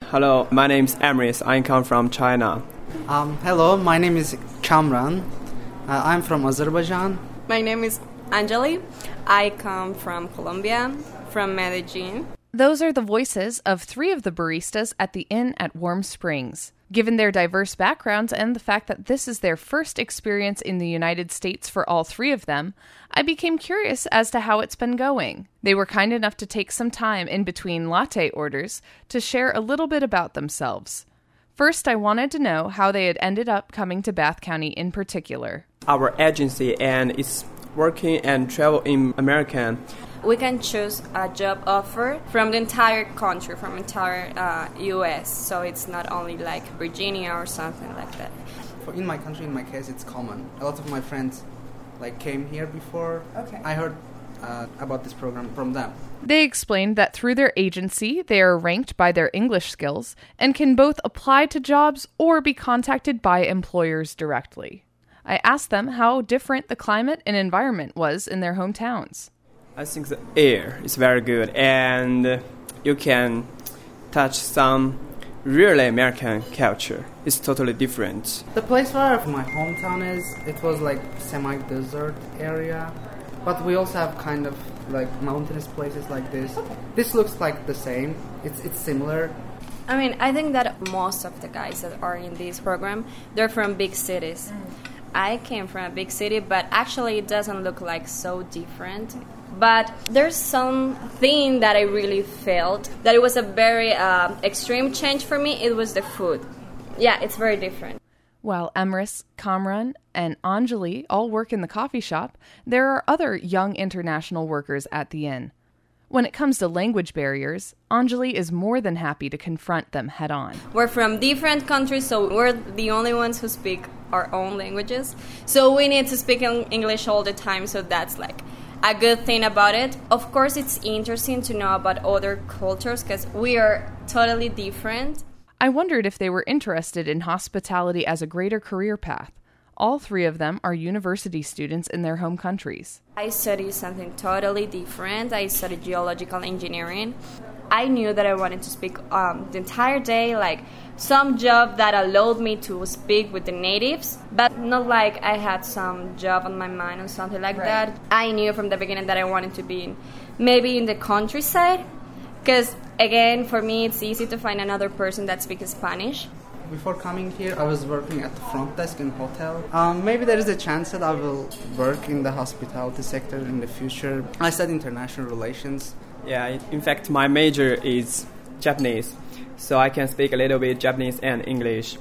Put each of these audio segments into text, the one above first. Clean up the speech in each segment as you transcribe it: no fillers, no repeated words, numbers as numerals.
Hello, my name is Emrys. I come from China. Hello, my name is Kamran. I'm from Azerbaijan. My name is Anjali. I come from Colombia, from Medellin. Those are the voices of 3 of the baristas at the inn at Warm Springs. Given their diverse backgrounds and the fact that this is their first experience in the United States for all 3 of them, I became curious as to how it's been going. They were kind enough to take some time in between latte orders to share a little bit about themselves. First, I wanted to know how they had ended up coming to Bath County in particular. Our agency and is working and travel in America. We can choose a job offer from the entire country, from entire U.S. So it's not only like Virginia or something like that. In my country, in my case, it's common. A lot of my friends came here before. Okay. I heard about this program from them. They explained that through their agency, they are ranked by their English skills and can both apply to jobs or be contacted by employers directly. I asked them how different the climate and environment was in their hometowns. I think the air is very good and you can touch some really American culture. It's totally different. The place where my hometown is, it was like semi-desert area. But we also have kind of mountainous places like this. This looks like the same. It's similar. I mean, I think that most of the guys that are in this program, they're from big cities. I came from a big city, but actually it doesn't look like so different. But there's something that I really felt that it was a very extreme change for me. It was the food. Yeah, it's very different. While Emrys, Kamran, and Anjali all work in the coffee shop, there are other young international workers at the inn. When it comes to language barriers, Anjali is more than happy to confront them head-on. We're from different countries, so we're the only ones who speak our own languages. So we need to speak English all the time, so that's a good thing about it. Of course, it's interesting to know about other cultures because we are totally different. I wondered if they were interested in hospitality as a greater career path. All 3 of them are university students in their home countries. I studied something totally different. I studied geological engineering. I knew that I wanted to speak the entire day, some job that allowed me to speak with the natives, but not like I had some job on my mind or something like that. I knew from the beginning that I wanted to be maybe in the countryside, because, again, for me, it's easy to find another person that speaks Spanish. Before coming here, I was working at the front desk in a hotel. Maybe there is a chance that I will work in the hospitality sector in the future. I studied international relations. Yeah, in fact, my major is Japanese, so I can speak a little bit Japanese and English.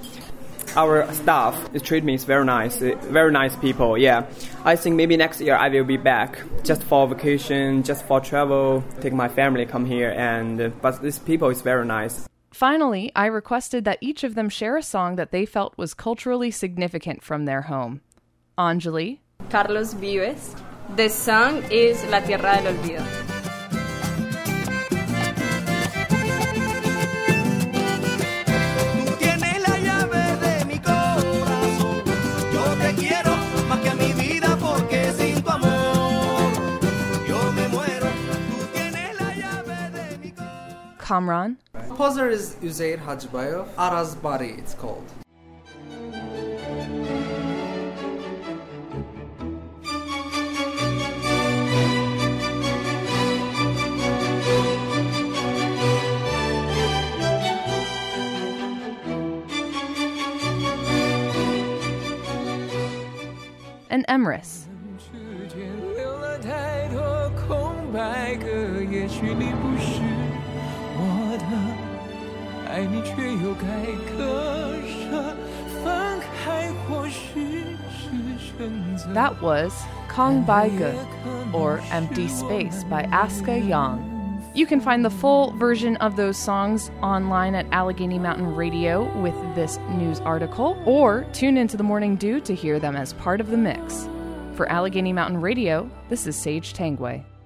Our staff treat me very nice people, yeah. I think maybe next year I will be back just for vacation, just for travel, take my family come here, but these people is very nice. Finally, I requested that each of them share a song that they felt was culturally significant from their home. Anjali. Carlos Vives. The song is La Tierra del Olvido. Kamran. Composer is Uzair Hajbayev. Araz Bari, it's called. And Emrys. That was Kong Bai Ge, or Empty Space by Aska Yang. You can find the full version of those songs online at Allegheny Mountain Radio with this news article, or tune into the Morning Dew to hear them as part of the mix. For Allegheny Mountain Radio, this is Sage Tangway.